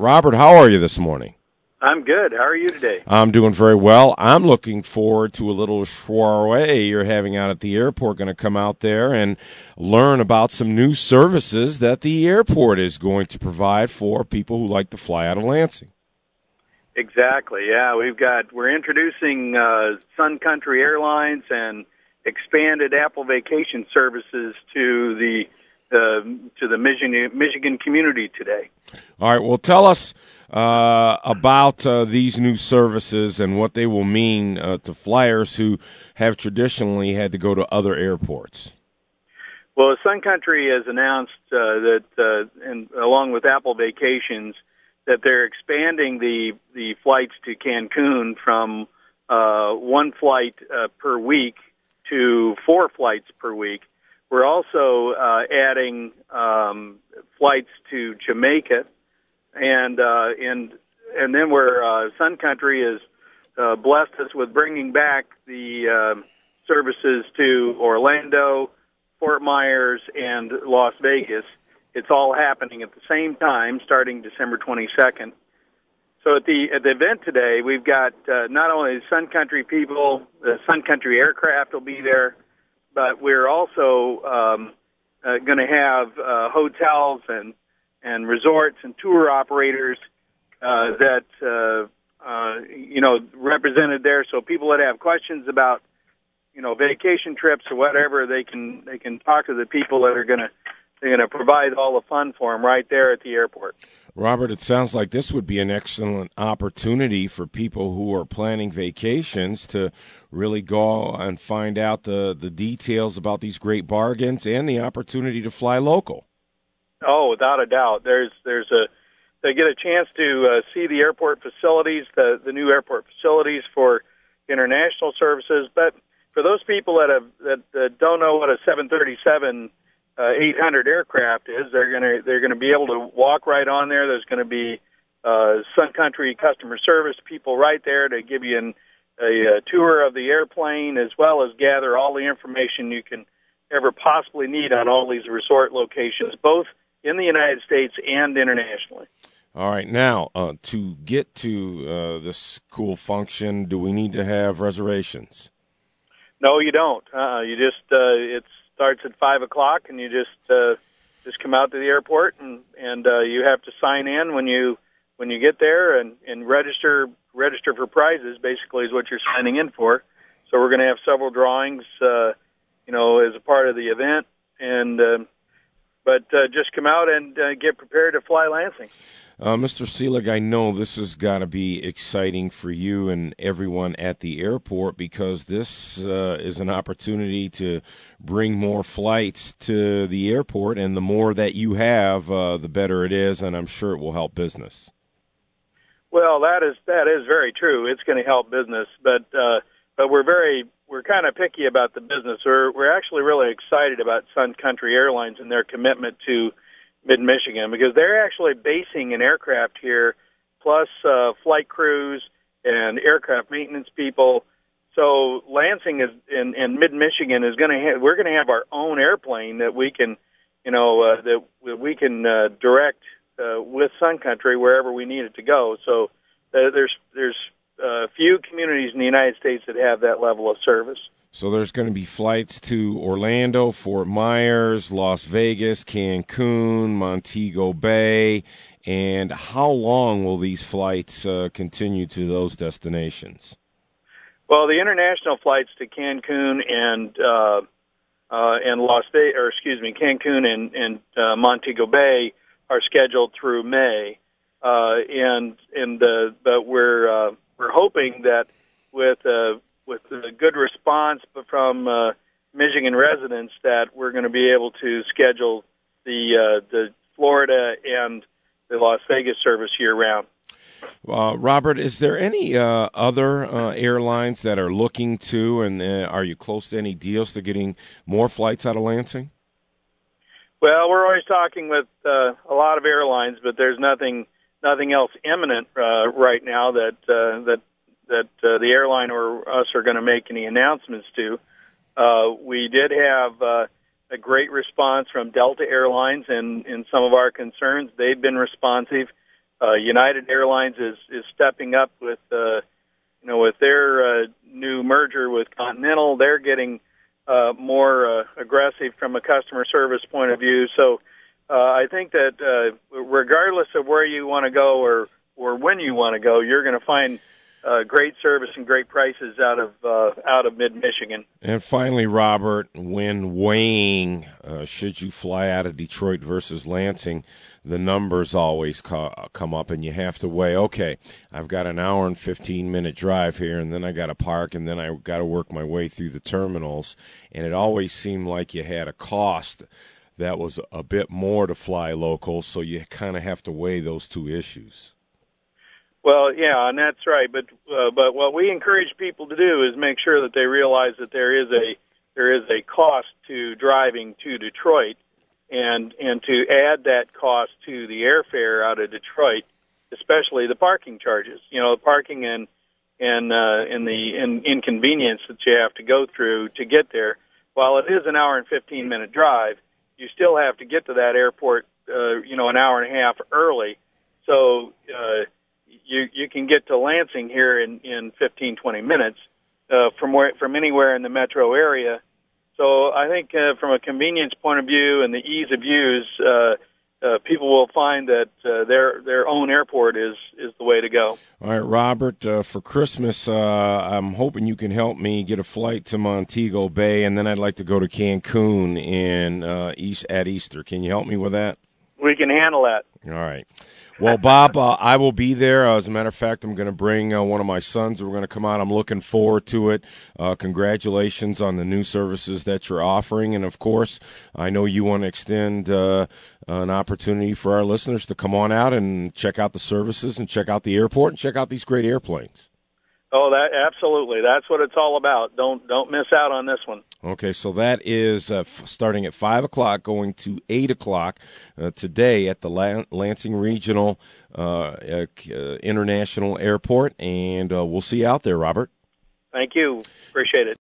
Robert, how are you this morning? I'm good. How are you today? I'm doing very well. I'm looking forward to a little soiree you're having out at the airport. Going to come out there and learn about some new services that the airport is going to provide for people who like to fly out of Lansing. Exactly. Yeah, we're introducing Sun Country Airlines and expanded Apple Vacation Services to the Michigan community today. All right. Well, tell us about these new services and what they will mean to flyers who have traditionally had to go to other airports. Well, Sun Country has announced that, and along with Apple Vacations, that they're expanding the flights to Cancun from one flight per week to 4 flights per week. We're also adding flights to Jamaica, and then Sun Country has blessed us with bringing back the services to Orlando, Fort Myers, and Las Vegas. It's all happening at the same time, starting December 22nd. So at the event today, we've got not only Sun Country people, the Sun Country aircraft will be there, but we're also going to have hotels and resorts and tour operators that represented there. So people that have questions about vacation trips or whatever, they can talk to the people that are going to provide all the fun for them right there at the airport. Robert, it sounds like this would be an excellent opportunity for people who are planning vacations to really go and find out the details about these great bargains and the opportunity to fly local. Oh, without a doubt. They get a chance to see the airport facilities, the new airport facilities for international services. But for those people that don't know what a 737 800 aircraft is, they're gonna be able to walk right on there. There's going to be Sun Country customer service people right there to give you a tour of the airplane, as well as gather all the information you can ever possibly need on all these resort locations, both in the United States and internationally. All right, now to get to this cool function, do we need to have reservations? No, you don't. You just it starts at 5:00, and you just come out to the airport, and you have to sign in when you get there and register for prizes. Basically, is what you're signing in for. So we're going to have several drawings, as a part of the event, but just come out and get prepared to fly Lansing. Mr. Seelig, I know this has got to be exciting for you and everyone at the airport, because this is an opportunity to bring more flights to the airport, and the more that you have, the better it is, and I'm sure it will help business. Well, that is very true. It's going to help business, but we're kind of picky about the business. We're actually really excited about Sun Country Airlines and their commitment to Mid-Michigan, because they're actually basing an aircraft here, plus flight crews and aircraft maintenance people. So Lansing is in Mid-Michigan is we're going to have our own airplane that we can, that we can direct with Sun Country wherever we need it to go. So there's few communities in the United States that have that level of service. So there's going to be flights to Orlando, Fort Myers, Las Vegas, Cancun, Montego Bay. And how long will these flights continue to those destinations? Well, the international flights to Cancun and Las Vegas, or excuse me, Cancun and Montego Bay are scheduled through May, but we're hoping that with a good response from Michigan residents, that we're going to be able to schedule the Florida and the Las Vegas service year-round. Robert, is there any other airlines that are looking to, and are you close to any deals to getting more flights out of Lansing? Well, we're always talking with a lot of airlines, but there's nothing else imminent right now that the airline or us are going to make any announcements to. We did have a great response from Delta Airlines in some of our concerns. They've been responsive. United Airlines is stepping up with with their new merger with Continental. They're getting more aggressive from a customer service point of view. So I think that regardless of where you want to go or when you want to go, you're going to find great service and great prices out of mid-Michigan. And finally, Robert, when weighing, should you fly out of Detroit versus Lansing, the numbers always come up, and you have to weigh, okay, I've got an hour and 15-minute drive here, and then I got to park, and then I got to work my way through the terminals. And it always seemed like you had a cost that was a bit more to fly local, so you kind of have to weigh those two issues. Well, yeah, and that's right. But what we encourage people to do is make sure that they realize that there is a cost to driving to Detroit, and to add that cost to the airfare out of Detroit, especially the parking charges. The parking and the inconvenience that you have to go through to get there. While it is an hour and 15-minute drive, you still have to get to that airport, an hour and a half early. So you can get to Lansing here in 15, 20 minutes from anywhere in the metro area. So I think from a convenience point of view and the ease of use, people will find that their own airport is the way to go. All right, Robert, for Christmas, I'm hoping you can help me get a flight to Montego Bay, and then I'd like to go to Cancun at Easter. Can you help me with that? We can handle that. All right. Well, Bob, I will be there. As a matter of fact, I'm going to bring one of my sons. We're going to come out. I'm looking forward to it. Congratulations on the new services that you're offering. And, of course, I know you want to extend an opportunity for our listeners to come on out and check out the services and check out the airport and check out these great airplanes. Oh, that absolutely. That's what it's all about. Don't miss out on this one. Okay, so that is starting at 5 o'clock, going to 8 o'clock today at the Lansing Regional International Airport, and we'll see you out there, Robert. Thank you. Appreciate it.